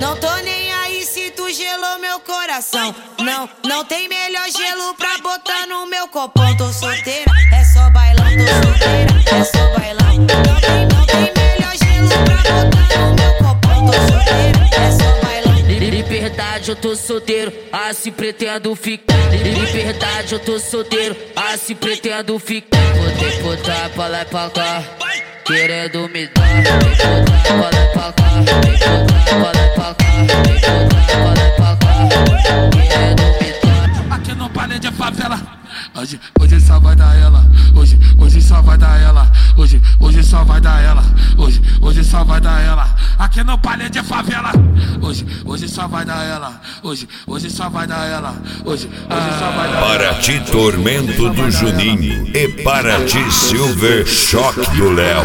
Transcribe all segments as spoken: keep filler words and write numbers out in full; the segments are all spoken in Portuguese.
Não tô nem aí se tu gelou meu coração. Não, não tem melhor gelo pra botar no meu copão. Tô solteira, é só bailão. Tô solteira, é só bailão. Não tem, não tem melhor gelo pra botar no meu copão. Tô solteira, é só bailão. Liberdade, eu tô solteiro, assim pretendo ficar. Liberdade, eu tô solteiro, assim pretendo ficar. Botei puta pra lá e pra cá, querendo me dar. Vem puta pra lá e pra cá, vem puta pra lá e pra cá, vem puta pra lá e pra cá, querendo me dar. Aqui no baile de favela, hoje, hoje só vai dar ela. Hoje, hoje só vai dar ela. Hoje, hoje só vai dar ela. Hoje, hoje só vai dar ela. Aqui no baile de favela, hoje, hoje só vai dar ela. Hoje, hoje só vai dar ela. Hoje, hoje só vai dar ela. Para ti, Tormento do Juninho. E para ti, Silver Choque do Léo.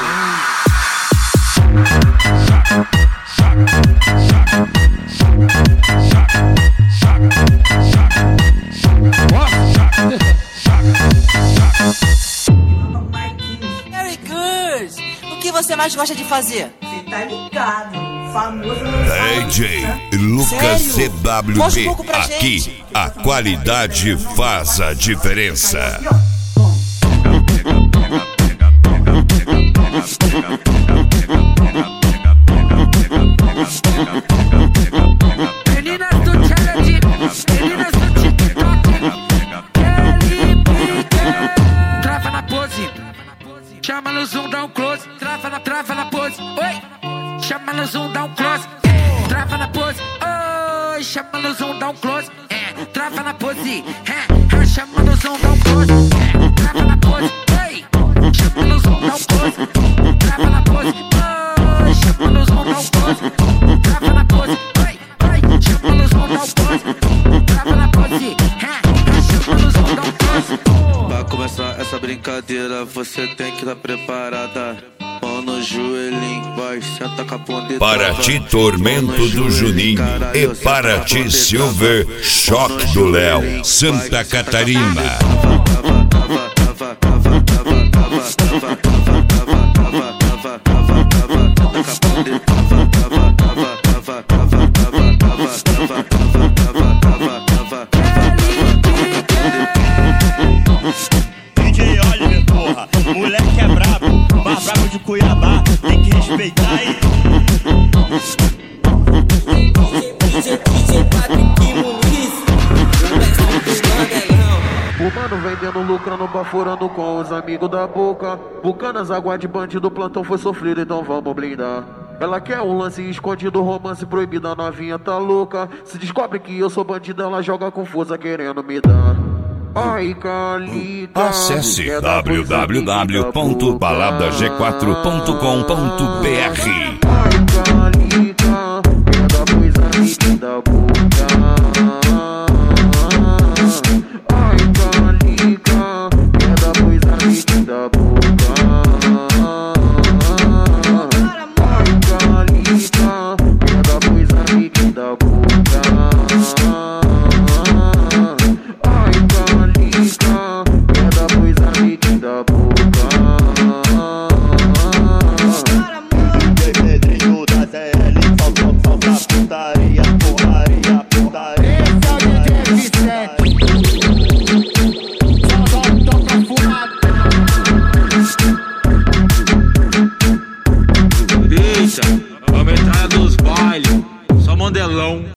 Very good! O que você mais gosta de fazer? Você tá ligado, famoso. D J Lucas C W B. Aqui, a qualidade faz a diferença. Meninas do challenge, meninas do TikTok, trava na pose, chama no zoom, dá um close, trava na, trava na pose, oi, chama no zoom, dá um close, é, trava na pose, oi, chama no zoom, dá um close, é, trava na pose, é, chama no zoom, dá um close, é, trava na pose, oi, chama no zoom, dá um close, trava na pose, oi, chama no zoom, dá um close, trava na pose, oi, oi, chama no zoom, dá um close, trava na pose, é, chama no zoom, dá um close. Pra começar essa brincadeira, você tem que estar preparada. Mão no joelhinho, vai, senta com a ponta. Para ti, Tormento do Juninho. E para ti, Silver Choque do Léo. Santa Catarina. D J Oliver, porra, moleque é brabo, mais brabo de Cuiabá, tem que respeitar aí. O mano vendendo, lucrando, baforando com os amigos da boca. Bucanas, água de bandido, plantão foi sofrido, então vamos blindar. Ela quer um lance escondido, romance proibido, a novinha tá louca. Se descobre que eu sou bandido, ela joga confusa querendo me dar. Ai, Calita. Acesse w w w ponto balada g quatro ponto com ponto b r. Ai, Calita, queda pois amiga da boca. Ai, Calita, queda pois amiga da boca. Ai, Calita, queda pois amiga da boca. Ai, Calita, queda pois amiga da boca. D J Pedrinho da C L, salta, salta, putaria, porraria, putaria. Esse é o D J Vicente. Só, só toca fumado. Deixa, vamos entrar nos bailes, só modelão.